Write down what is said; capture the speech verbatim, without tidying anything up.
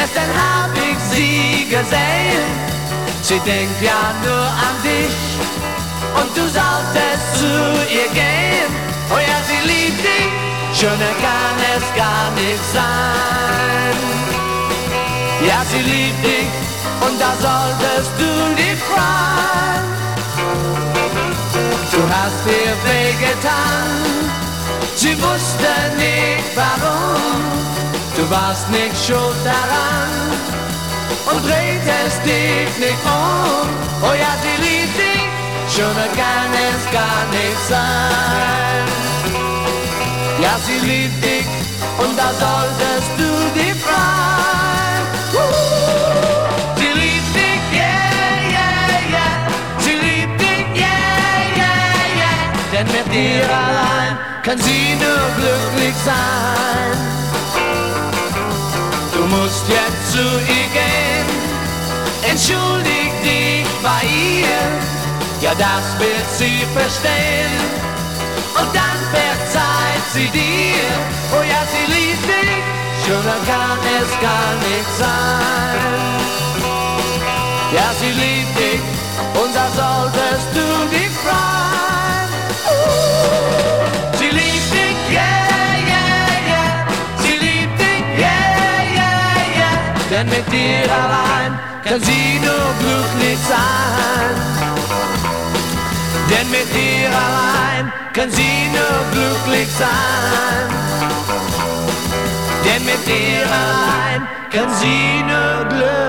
Gestern hab ich sie gesehen, sie denkt ja nur an dich und du solltest zu ihr gehen. Oh ja, sie liebt dich, schöner kann es gar nicht sein. Ja, sie liebt dich und da solltest du dich freuen. Du hast ihr wehgetan, sie wusste nicht warum. Du warst nicht schuld daran und drehtest dich nicht um. Oh ja, sie liebt dich, schöner kann es gar nicht sein. Ja, sie liebt dich und da solltest du dich freuen. Sie liebt dich, yeah, yeah, yeah. Sie liebt dich, yeah, yeah, yeah. Denn mit dir allein kann sie nur glücklich sein. Du musst jetzt zu ihr gehen, entschuldig dich bei ihr, ja das wird sie verstehen, und dann verzeiht sie dir. Oh ja, sie liebt dich, schöner kann es gar nicht sein. Ja, sie liebt dich, und da solltest du dich freuen. Sie liebt dich, yeah, yeah, yeah. Sie liebt dich, yeah, yeah, yeah. Denn mit dir allein kann sie nur glücklich sein. Denn mit dir allein kann sie nur glücklich sein. Denn mit dir allein kann sie nur glücklich sein.